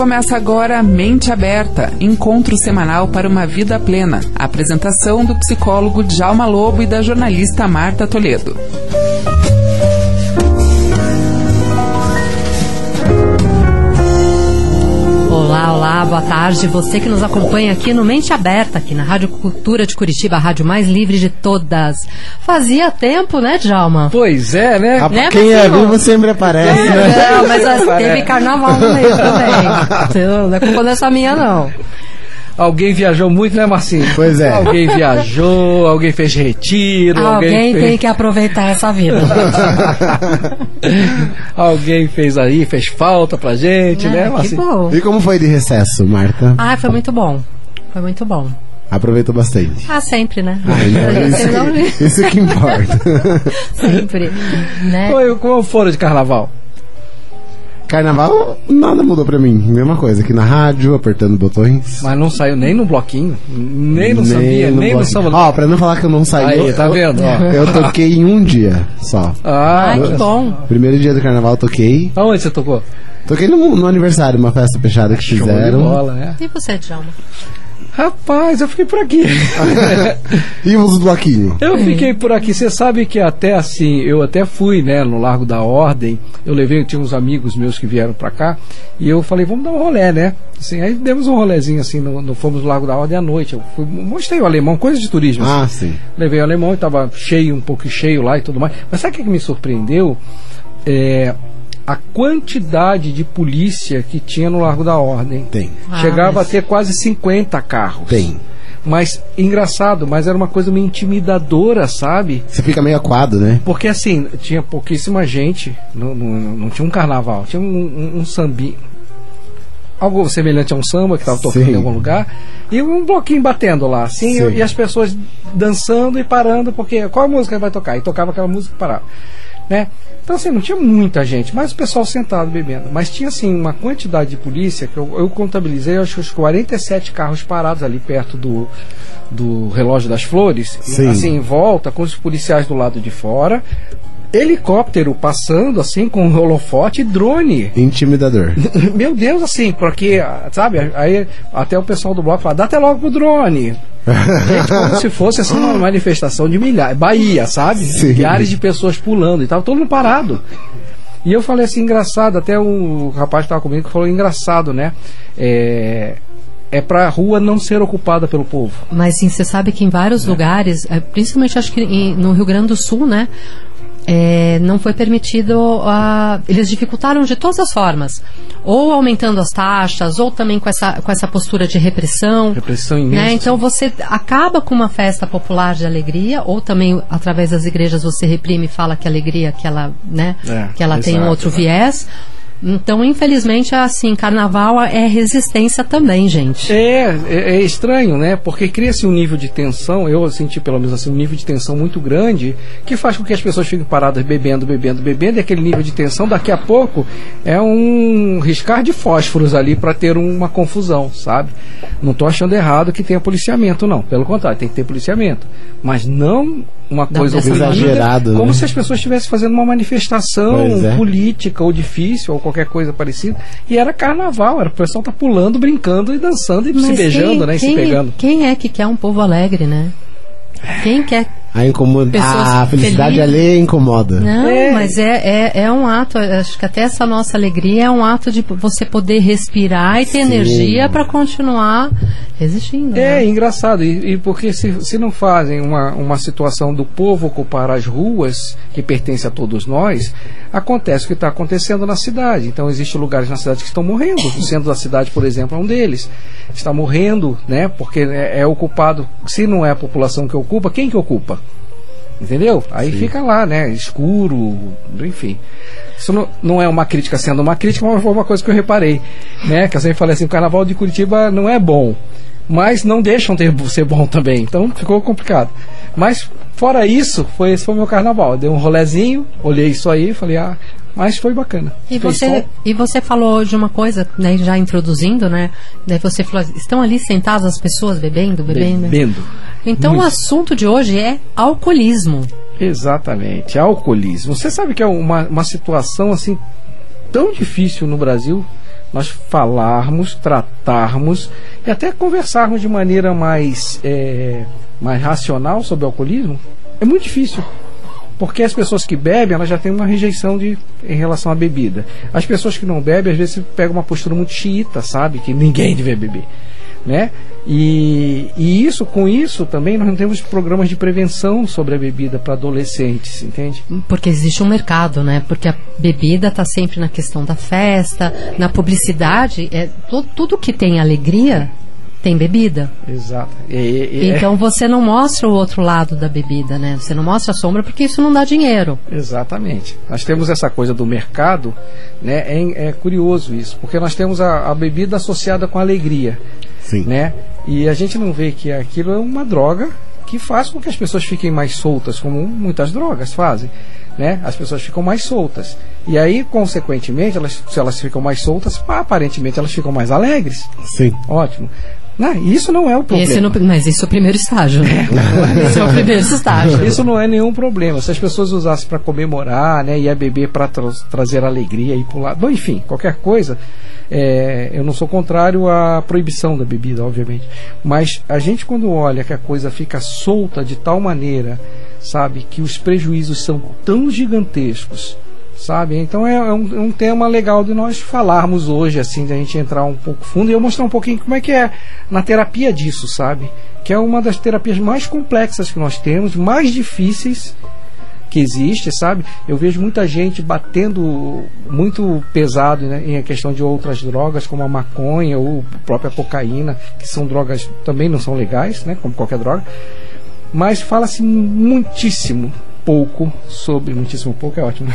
Começa agora Mente Aberta, encontro semanal para uma vida plena. A apresentação do psicólogo Djalma Lobo e da jornalista Marta Toledo. Olá, boa tarde. Você que nos acompanha aqui no Mente Aberta, aqui na Rádio Cultura de Curitiba, a rádio mais livre de todas. Fazia tempo, né, Djalma? Pois é, né? Quem é vivo sempre aparece, né? Não, mas teve carnaval no meio também. Não é culpa dessa minha, não. Alguém viajou muito, né, Marcinho? Pois é. Alguém viajou, alguém fez retiro. Alguém tem que aproveitar essa vida. Alguém fez falta pra gente, né, Marcinho? Que bom. E como foi de recesso, Marta? Foi muito bom. Foi muito bom. Aproveitou bastante. Sempre, né? Isso que importa. Sempre. Né? Como foram de carnaval? Carnaval, nada mudou pra mim. Mesma coisa, aqui na rádio, apertando botões. Mas não saiu nem no bloquinho, nem no sambinha, nem no samba. Ó, pra não falar que eu não saí. Aí, tá vendo? Eu toquei em um dia só. Que bom. Primeiro dia do carnaval eu toquei. Aonde você tocou? Toquei no aniversário, uma festa fechada que fizeram. Show de bola, né? E você, Djalma? Rapaz, eu fiquei por aqui. E os bloquinhos? Eu fiquei por aqui. Você sabe que até assim, eu até fui, né, no Largo da Ordem. Eu tinha uns amigos meus que vieram pra cá. E eu falei, vamos dar um rolê, né? Assim, aí demos um rolezinho assim, fomos no Largo da Ordem à noite. Eu mostrei o alemão, coisa de turismo. Assim. Sim. Levei o alemão e tava um pouco cheio lá e tudo mais. Mas sabe o que me surpreendeu? A quantidade de polícia que tinha no Largo da Ordem. Tem. Chegava a ter quase 50 carros. Tem. Mas, engraçado, mas era uma coisa meio intimidadora, sabe? Você fica meio acuado, né? Porque assim, tinha pouquíssima gente, não tinha um carnaval, tinha um sambinho, algo semelhante a um samba que estava tocando em algum lugar, e um bloquinho batendo lá, assim, e as pessoas dançando e parando, porque qual a música vai tocar? E tocava aquela música e parava, né? Então assim, não tinha muita gente, mas o pessoal sentado bebendo, mas tinha assim uma quantidade de polícia que eu contabilizei, acho que os 47 carros parados ali perto do Relógio das Flores, assim, em volta, com os policiais do lado de fora, helicóptero passando assim com um holofote e drone. Intimidador. Meu Deus, assim, porque, sabe, aí até o pessoal do bloco fala, dá até logo pro drone. Gente, como se fosse assim uma manifestação de milhares, Bahia, sabe? Milhares de pessoas pulando e tava todo mundo parado. E eu falei assim, engraçado, até o rapaz que tava comigo falou, engraçado, né? É pra rua não ser ocupada pelo povo. Mas sim, você sabe que em vários lugares, principalmente acho que no Rio Grande do Sul, né? Não foi permitido, eles dificultaram de todas as formas, ou aumentando as taxas, ou também com essa postura de repressão imensa, né? Então você acaba com uma festa popular de alegria, ou também através das igrejas você reprime e fala que a alegria que ela, né, que ela tem um outro viés. Então, infelizmente, assim, carnaval é resistência também, gente. É estranho, né? Porque cria-se um nível de tensão, eu senti pelo menos assim, um nível de tensão muito grande, que faz com que as pessoas fiquem paradas bebendo, e aquele nível de tensão, daqui a pouco, é um riscar de fósforos ali para ter uma confusão, sabe? Não tô achando errado que tenha policiamento, não. Pelo contrário, tem que ter policiamento. Mas não uma coisa exagerada, como né? se as pessoas estivessem fazendo uma manifestação política ou difícil ou qualquer coisa parecida, e era carnaval, o pessoal tá pulando, brincando e dançando e se beijando, né, e se pegando. Quem é que quer um povo alegre, né? Quem quer a felicidade alheia incomoda. Não, mas é um ato, acho que até essa nossa alegria é um ato de você poder respirar e ter energia para continuar resistindo. É engraçado, e porque se não fazem uma situação do povo ocupar as ruas, que pertence a todos nós, acontece o que está acontecendo na cidade. Então existem lugares na cidade que estão morrendo. O centro da cidade, por exemplo, é um deles. Está morrendo, né? Porque é ocupado, se não é a população que ocupa, quem que ocupa? Entendeu? Aí fica lá, né? Escuro, enfim. Isso não é uma crítica sendo uma crítica, mas foi uma coisa que eu reparei, né? Que eu sempre falei assim, o carnaval de Curitiba não é bom, mas não deixam de ser bom também. Então ficou complicado. Mas fora isso, esse foi o meu carnaval. Eu dei um rolezinho, olhei isso aí e falei, mas foi bacana. E você falou de uma coisa, né, já introduzindo, né? Daí você falou, estão ali sentadas as pessoas bebendo. Então o assunto de hoje é alcoolismo. Exatamente, alcoolismo. Você sabe que é uma situação assim tão difícil no Brasil, nós falarmos, tratarmos e até conversarmos de maneira mais racional sobre o alcoolismo, é muito difícil. Porque as pessoas que bebem, elas já têm uma rejeição em relação à bebida. As pessoas que não bebem, às vezes pegam uma postura muito xiita, sabe? Que ninguém deve beber, né? E com isso também nós não temos programas de prevenção sobre a bebida para adolescentes, entende? Porque existe um mercado, né? Porque a bebida está sempre na questão da festa, na publicidade, tudo que tem alegria tem bebida. Exato. Então você não mostra o outro lado da bebida, né? Você não mostra a sombra porque isso não dá dinheiro. Exatamente. Nós temos essa coisa do mercado, né? É curioso isso, porque nós temos a bebida associada com a alegria. Sim. Né? E a gente não vê que aquilo é uma droga que faz com que as pessoas fiquem mais soltas, como muitas drogas fazem, né? As pessoas ficam mais soltas. E aí, consequentemente, se elas ficam mais soltas, aparentemente elas ficam mais alegres. Sim. Ótimo. Não, isso não é o problema. Mas isso é o primeiro estágio, né? Esse é o primeiro estágio. Isso não é nenhum problema. Se as pessoas usassem para comemorar, né, ia beber para trazer alegria e pular. Bom, enfim, qualquer coisa. Eu não sou contrário à proibição da bebida, obviamente. Mas a gente, quando olha que a coisa fica solta de tal maneira, sabe, que os prejuízos são tão gigantescos, sabe? Então é um tema legal de nós falarmos hoje, assim, de a gente entrar um pouco fundo e eu mostrar um pouquinho como é que é na terapia disso, sabe? Que é uma das terapias mais complexas que nós temos, mais difíceis que existe, sabe? Eu vejo muita gente batendo muito pesado, né, em questão de outras drogas, como a maconha ou a própria cocaína, que são drogas também não são legais, né, como qualquer droga, mas fala-se muitíssimo pouco sobre... Muitíssimo pouco é ótimo.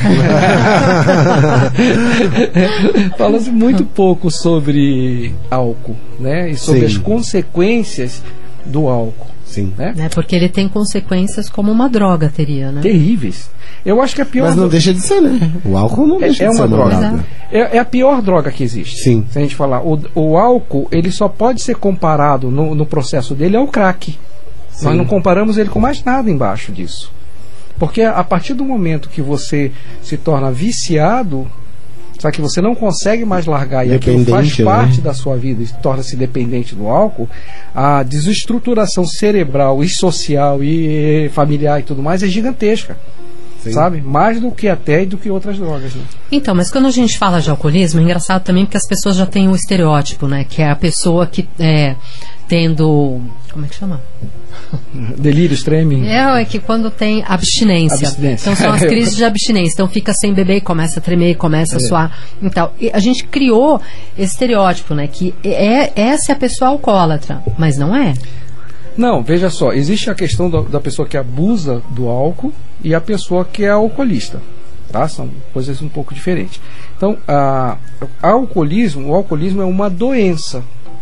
Fala-se muito pouco sobre álcool, né? E sobre as consequências do álcool. Sim. Né? Porque ele tem consequências como uma droga teria, né? Terríveis. Eu acho que a pior... Mas não deixa de ser, né? O álcool não deixa de ser uma droga. droga. É a pior droga que existe. Sim. Se a gente falar, o álcool, ele só pode ser comparado no processo dele ao crack. Sim. Nós não comparamos ele com mais nada embaixo disso. Porque a partir do momento que você se torna viciado, sabe, que você não consegue mais largar e aquilo faz parte da sua vida e torna-se dependente do álcool, a desestruturação cerebral e social e familiar e tudo mais é gigantesca. Sim. Sabe? Mais do que até do que outras drogas, né? Então, mas quando a gente fala de alcoolismo, é engraçado também porque as pessoas já têm um estereótipo, né? Que é a pessoa que tendo... Como é que chama? Delírio extremo. É que quando tem abstinência. Então são as crises de abstinência. Então fica sem beber, começa a tremer, começa a suar. Então, a gente criou esse estereótipo, né? Que essa é a pessoa alcoólatra, mas não é. Não, veja só, existe a questão da pessoa que abusa do álcool e a pessoa que é alcoolista, tá? São coisas um pouco diferentes. Então, o alcoolismo é uma doença,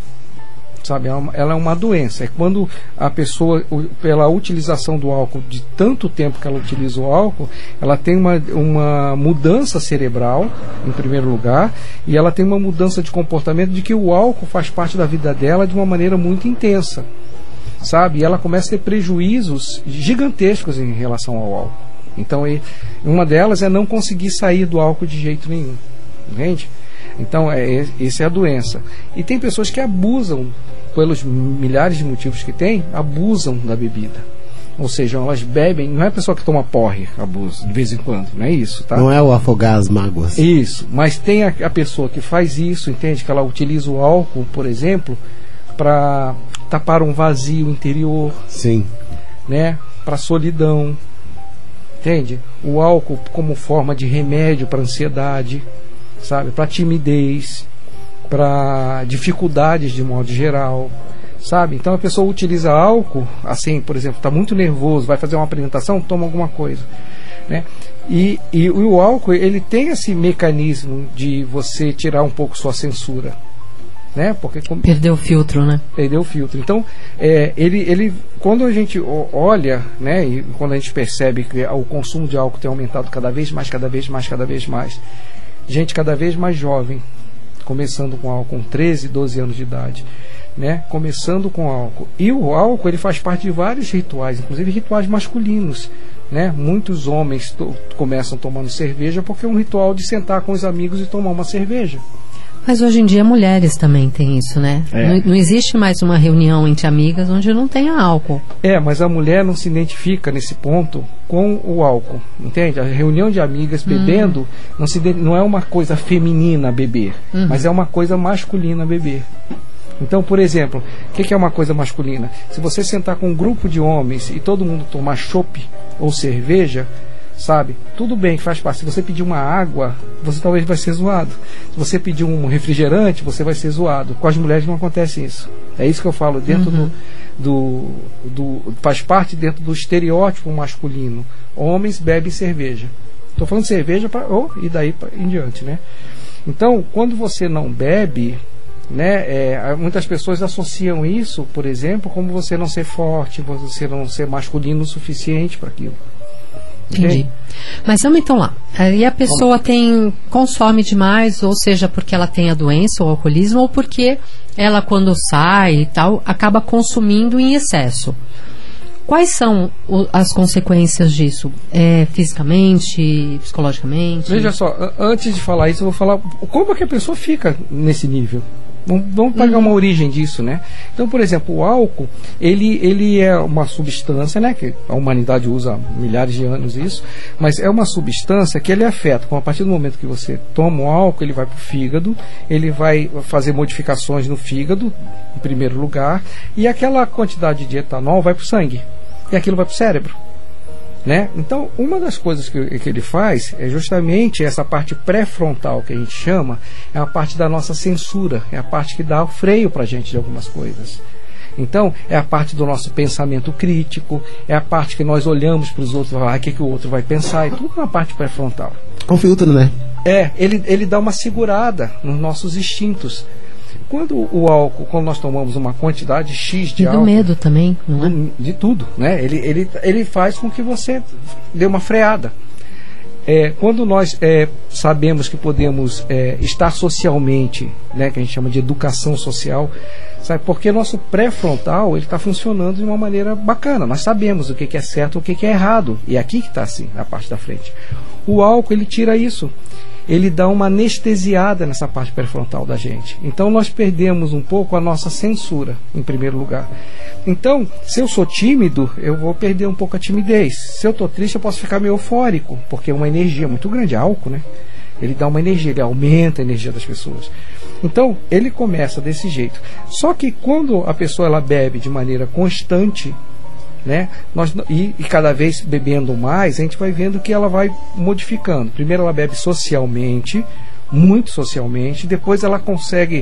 sabe? Ela é uma doença. É quando a pessoa, pela utilização do álcool, de tanto tempo que ela utiliza o álcool, ela tem uma mudança cerebral, em primeiro lugar, e ela tem uma mudança de comportamento de que o álcool faz parte da vida dela de uma maneira muito intensa, sabe? E ela começa a ter prejuízos gigantescos em relação ao álcool. Então, uma delas é não conseguir sair do álcool de jeito nenhum, entende? Então, essa é a doença. E tem pessoas que abusam, pelos milhares de motivos que tem, abusam da bebida. Ou seja, elas bebem, não é a pessoa que toma porre, abusa de vez em quando, não é isso, tá? Não é o afogar as mágoas. Isso, mas tem a pessoa que faz isso, entende? Que ela utiliza o álcool, por exemplo, para tapar um vazio interior. Sim. Né? Para solidão. Entende? O álcool como forma de remédio para ansiedade, sabe? Para timidez, para dificuldades de modo geral, sabe? Então a pessoa utiliza álcool, assim, por exemplo, está muito nervoso, vai fazer uma apresentação, toma alguma coisa, né? E o álcool, ele tem esse mecanismo de você tirar um pouco sua censura, né? Porque perdeu o filtro, né? Perdeu o filtro. Então, ele quando a gente olha, né, e quando a gente percebe que o consumo de álcool tem aumentado cada vez mais, gente cada vez mais jovem, começando com álcool com 13, 12 anos de idade, né? Começando com álcool. E o álcool, ele faz parte de vários rituais, inclusive rituais masculinos, né? Muitos homens começam tomando cerveja porque é um ritual de sentar com os amigos e tomar uma cerveja. Mas hoje em dia mulheres também têm isso, né? Não existe mais uma reunião entre amigas onde não tenha álcool. Mas a mulher não se identifica nesse ponto com o álcool, entende? A reunião de amigas bebendo não é uma coisa feminina beber, mas é uma coisa masculina beber. Então, por exemplo, o que é uma coisa masculina? Se você sentar com um grupo de homens e todo mundo tomar chopp ou cerveja, sabe? Tudo bem que faz parte. Se você pedir uma água, você talvez vai ser zoado. Se você pedir um refrigerante, você vai ser zoado. Com as mulheres não acontece isso. É isso que eu falo, dentro faz parte dentro do estereótipo masculino. Homens bebem cerveja. Estou falando de cerveja e daí em diante, né? Então, quando você não bebe, né, muitas pessoas associam isso, por exemplo, como você não ser forte, você não ser masculino o suficiente para aquilo. Entendi. Mas vamos então lá. Aí a pessoa consome demais, ou seja, porque ela tem a doença, o alcoolismo, ou porque ela, quando sai e tal, acaba consumindo em excesso. Quais são as consequências disso? Fisicamente, psicologicamente? Veja só, antes de falar isso, eu vou falar como é que a pessoa fica nesse nível. Vamos pegar uma origem disso, né? Então, por exemplo, o álcool, ele é uma substância, né? Que a humanidade usa há milhares de anos isso, mas é uma substância que ele afeta. A partir do momento que você toma o álcool, ele vai para o fígado, ele vai fazer modificações no fígado, em primeiro lugar, e aquela quantidade de etanol vai para o sangue, e aquilo vai para o cérebro. Né? Então, uma das coisas que ele faz é justamente essa parte pré-frontal que a gente chama, é a parte da nossa censura, é a parte que dá o freio para a gente de algumas coisas. Então, é a parte do nosso pensamento crítico, é a parte que nós olhamos para os outros e falamos, o que o outro vai pensar, e tudo na parte pré-frontal. Um filtro, né? Ele dá uma segurada nos nossos instintos. Quando o álcool, quando nós tomamos uma quantidade X de álcool... E do medo também, não é? De tudo, né? Ele faz com que você dê uma freada. Quando nós sabemos que podemos estar socialmente, né, que a gente chama de educação social, sabe? Porque nosso pré-frontal está funcionando de uma maneira bacana. Nós sabemos o que é certo e o que é errado. E é aqui que está assim, na parte da frente. O álcool, ele tira isso. Ele dá uma anestesiada nessa parte pré-frontal da gente. Então nós perdemos um pouco a nossa censura, em primeiro lugar. Então, se eu sou tímido, eu vou perder um pouco a timidez. Se eu estou triste, eu posso ficar meio eufórico, porque é uma energia muito grande, álcool, né? Ele dá uma energia, ele aumenta a energia das pessoas. Então, ele começa desse jeito. Só que quando a pessoa ela bebe de maneira constante, né? E cada vez bebendo mais, a gente vai vendo que ela vai modificando. Primeiro ela bebe socialmente, muito socialmente, depois ela consegue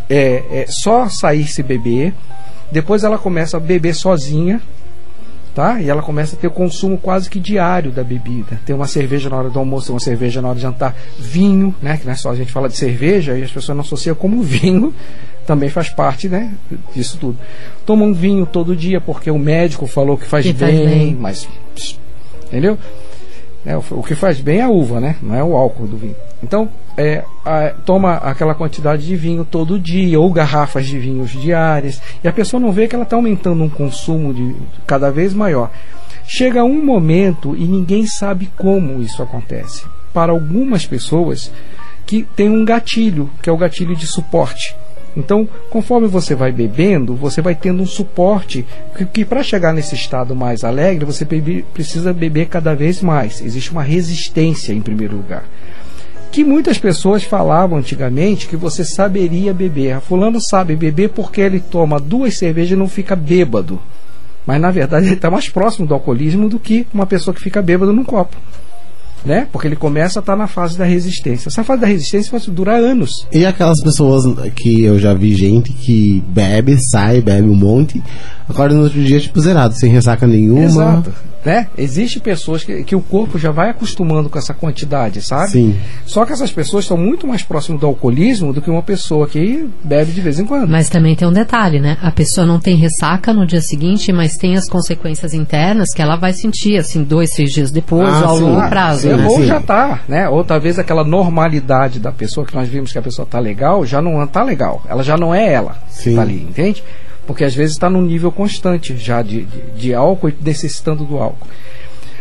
só sair se beber, depois ela começa a beber sozinha, tá? E ela começa a ter o consumo quase que diário da bebida. Tem uma cerveja na hora do almoço, uma cerveja na hora de jantar, vinho, né? Que não é só a gente fala de cerveja e as pessoas não associam como vinho. Também faz parte, né, disso tudo. Toma um vinho todo dia porque o médico falou que faz bem, mas entendeu? O que faz bem é a uva, né? Não é o álcool do vinho. Então, toma aquela quantidade de vinho todo dia, ou garrafas de vinhos diárias, e a pessoa não vê que ela está aumentando um consumo de cada vez maior. Chega um momento e ninguém sabe como isso acontece. Para algumas pessoas que tem um gatilho, que é o gatilho de suporte. Então, conforme você vai bebendo, você vai tendo um suporte que para chegar nesse estado mais alegre, você precisa beber cada vez mais. Existe uma resistência, em primeiro lugar. Que muitas pessoas falavam antigamente que você saberia beber. Fulano sabe beber porque ele toma 2 cervejas e não fica bêbado. Mas, na verdade, ele está mais próximo do alcoolismo do que uma pessoa que fica bêbado num copo. Né? Porque ele começa a estar na fase da resistência. Essa fase da resistência vai durar anos. E aquelas pessoas que eu já vi gente que bebe, sai, bebe um monte, acorda no outro dia tipo zerado, sem ressaca nenhuma. Exato. Né? Existem pessoas que o corpo já vai acostumando com essa quantidade, sabe? Sim. Só que essas pessoas estão muito mais próximas do alcoolismo do que uma pessoa que bebe de vez em quando. Mas também tem um detalhe, né? A pessoa não tem ressaca no dia seguinte, mas tem as consequências internas que ela vai sentir, assim, 2, 3 dias depois, ou ao longo prazo. Né? Ou já tá, né? Ou talvez aquela normalidade da pessoa, que nós vimos que a pessoa tá legal, já não tá legal. Ela já não é ela que tá ali, entende? Porque às vezes está num nível constante já de álcool e necessitando do álcool.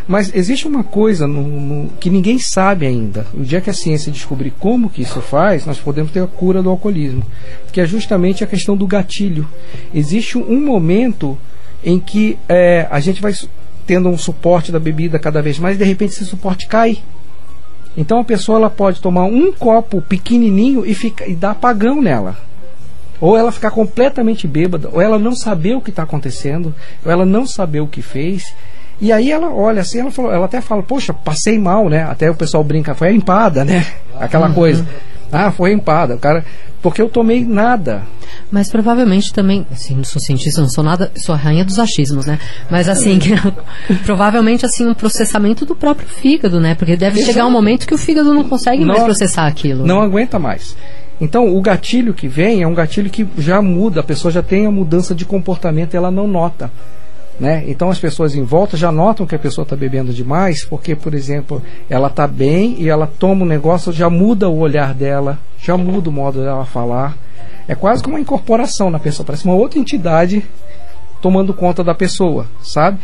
Mas existe uma coisa que ninguém sabe ainda. O dia que a ciência descobrir como que isso faz, nós podemos ter a cura do alcoolismo, que é justamente a questão do gatilho. Existe um momento em que a gente vai tendo um suporte da bebida cada vez mais, e de repente esse suporte cai. Então a pessoa ela pode tomar um copo pequenininho e dar apagão nela. Ou ela ficar completamente bêbada, ou ela não saber o que está acontecendo, ou ela não saber o que fez. E aí ela olha assim, ela até fala, poxa, passei mal, né? Até o pessoal brinca, foi a empada, né? Aquela coisa. Ah, foi a empada, o cara, porque eu tomei nada. Mas provavelmente também, assim, não sou cientista, não sou nada, sou a rainha dos achismos, né? Mas assim, provavelmente assim, um processamento do próprio fígado, né? Porque deve chegar um momento que o fígado não consegue mais processar aquilo. Não aguenta mais. Então, o gatilho que vem é um gatilho que já muda, a pessoa já tem a mudança de comportamento e ela não nota, né? Então, as pessoas em volta já notam que a pessoa está bebendo demais, porque, por exemplo, ela está bem e ela toma um negócio, já muda o olhar dela, já muda o modo dela falar. É quase como uma incorporação na pessoa, parece uma outra entidade tomando conta da pessoa, sabe?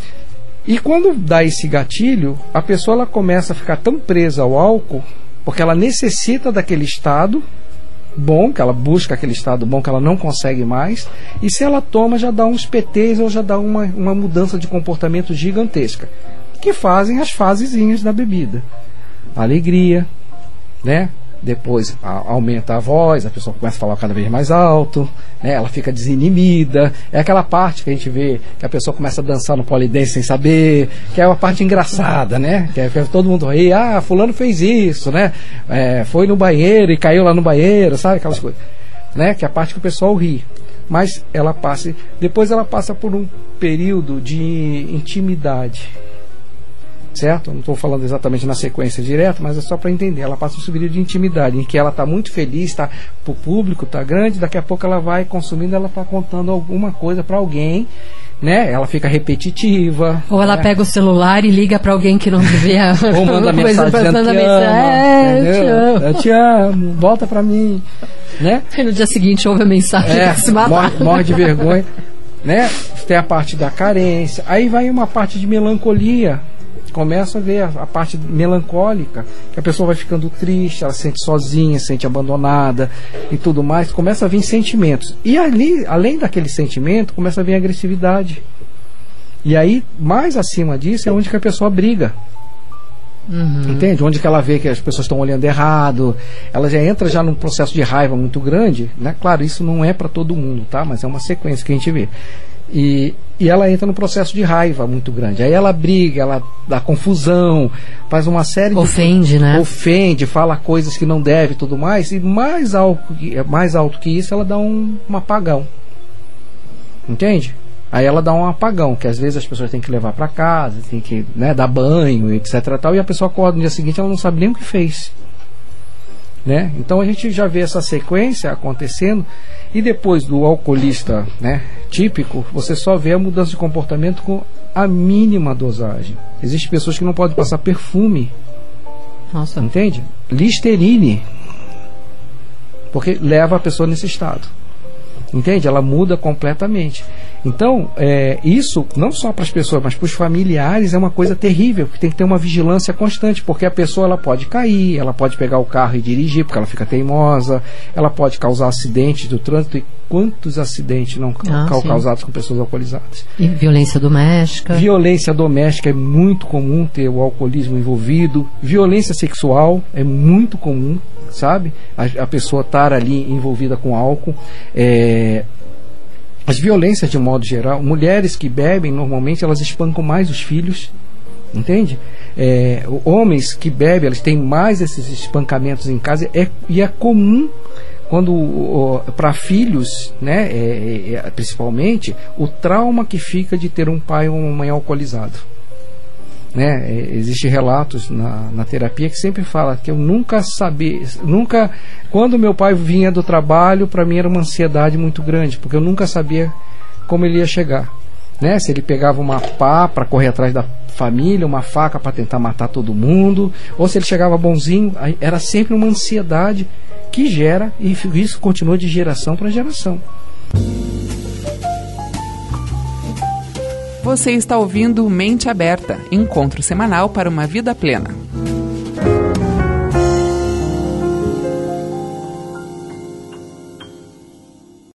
E quando dá esse gatilho, a pessoa ela começa a ficar tão presa ao álcool, porque ela necessita daquele estado bom, que ela busca aquele estado bom que ela não consegue mais, e se ela toma já dá uns PTs ou já dá uma mudança de comportamento gigantesca, que fazem as fasezinhas da bebida. Alegria, né? Depois aumenta a voz, a pessoa começa a falar cada vez mais alto, né? Ela fica desinibida. É aquela parte que a gente vê que a pessoa começa a dançar no polidense sem saber, que é uma parte engraçada, né? Que todo mundo ri, fulano fez isso, né? Foi no banheiro e caiu lá no banheiro, sabe? Aquelas coisas, né? Que é a parte que o pessoal ri. Mas depois ela passa por um período de intimidade. Certo? Não estou falando exatamente na sequência direta, mas é só para entender. Ela passa um período de intimidade, em que ela está muito feliz, está para o público, está grande, daqui a pouco ela vai consumindo, ela está contando alguma coisa para alguém, né? Ela fica repetitiva. Ou ela pega o celular e liga para alguém que não devia. Ou manda mensagem dizendo eu te amo, volta para mim, né? E no dia seguinte ouve a mensagem que se mata. Morre de vergonha, né? Tem a parte da carência, aí vai uma parte de melancolia. Começa a ver a parte melancólica, que a pessoa vai ficando triste, ela se sente sozinha, se sente abandonada e tudo mais. Começa a vir sentimentos. E ali, além daquele sentimento, começa a vir agressividade. E aí, mais acima disso, é onde que a pessoa briga. Entende? Onde que ela vê que as pessoas estão olhando errado, ela já entra já num processo de raiva muito grande, né? Claro, isso não é para todo mundo, tá? Mas é uma sequência que a gente vê. E ela entra num processo de raiva muito grande. Aí ela briga, ela dá confusão, faz uma série de... Ofende, né? Ofende, fala coisas que não deve e tudo mais. E mais alto que isso, ela dá um apagão. Entende? Aí ela dá um apagão, que às vezes as pessoas têm que levar para casa, tem que, né, dar banho, etc. Tal, e a pessoa acorda no dia seguinte, ela não sabe nem o que fez. Né? Então a gente já vê essa sequência acontecendo. E depois do alcoolista, né, típico, você só vê a mudança de comportamento com a mínima dosagem. Existem pessoas que não podem passar perfume. Nossa. Entende? Listerine. Porque leva a pessoa nesse estado. Entende? Ela muda completamente. Então, isso não só para as pessoas, mas para os familiares é uma coisa terrível, que tem que ter uma vigilância constante, porque a pessoa ela pode cair, ela pode pegar o carro e dirigir, porque ela fica teimosa, ela pode causar acidentes do trânsito, e quantos acidentes não causados com pessoas alcoolizadas. E violência doméstica? Violência doméstica é muito comum ter o alcoolismo envolvido, violência sexual é muito comum, sabe? A pessoa estar ali envolvida com álcool. As violências de modo geral, mulheres que bebem normalmente elas espancam mais os filhos, entende? Homens que bebem, eles têm mais esses espancamentos em casa, e é comum quando para filhos, né, principalmente o trauma que fica de ter um pai ou uma mãe alcoolizado. Né? Existem relatos na terapia que sempre fala que eu nunca sabia, quando meu pai vinha do trabalho, para mim era uma ansiedade muito grande, porque eu nunca sabia como ele ia chegar, né? Se ele pegava uma pá para correr atrás da família, uma faca para tentar matar todo mundo, ou se ele chegava bonzinho, era sempre uma ansiedade que gera, e isso continua de geração para geração. Você está ouvindo Mente Aberta, encontro semanal para uma vida plena.